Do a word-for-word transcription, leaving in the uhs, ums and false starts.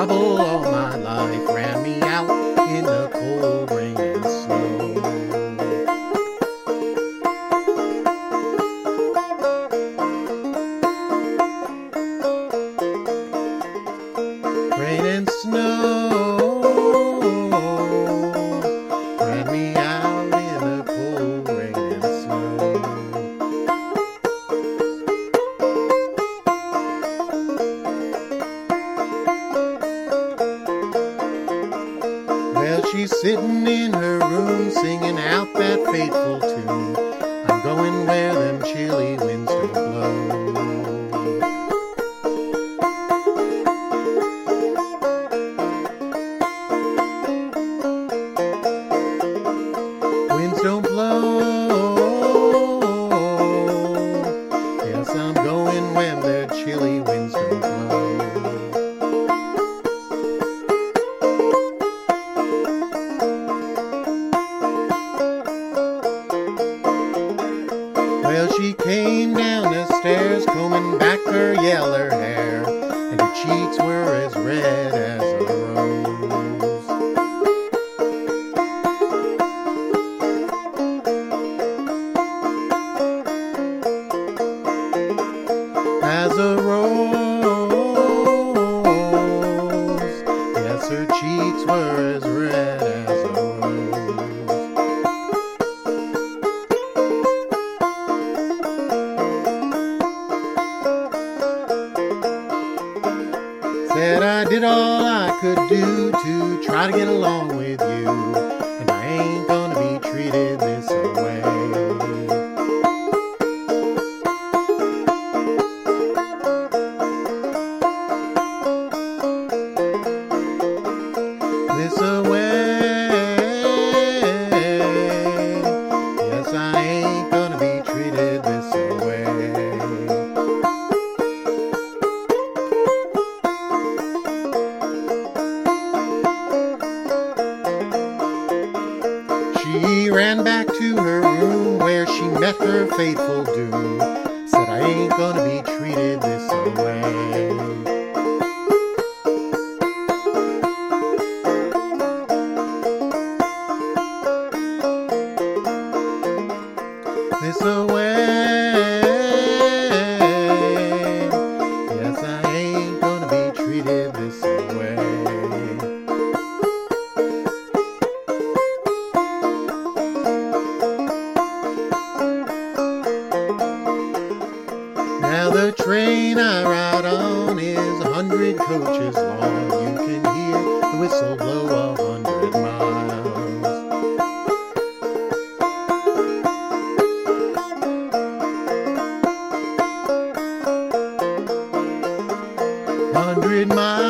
travel all my life ran me out in the cold rain and snow. Rain and snow ran me out in the cold rain and snow. Well, she's sitting in her room singing out that fateful tune. I'm going where them chilly winds don't blow. Winds don't blow. Yes, I'm going when their chilly winds don't blow. Well, she came down the stairs, combing back her yeller hair, and her cheeks were as red as a rose. As a rose, yes, her cheeks were as red as a rose. Said I did all I could do to try to get along with you, and I ain't gonna be treated this way. This away. Yes, I ain't gonna be treated this way. She ran back to her room where she met her fateful doom. Said I ain't gonna be treated this way. This away. Yes, I ain't gonna be treated this way. Now the train I ride on is a hundred coaches long. You can hear the whistle blow a hundred miles. Hundred miles.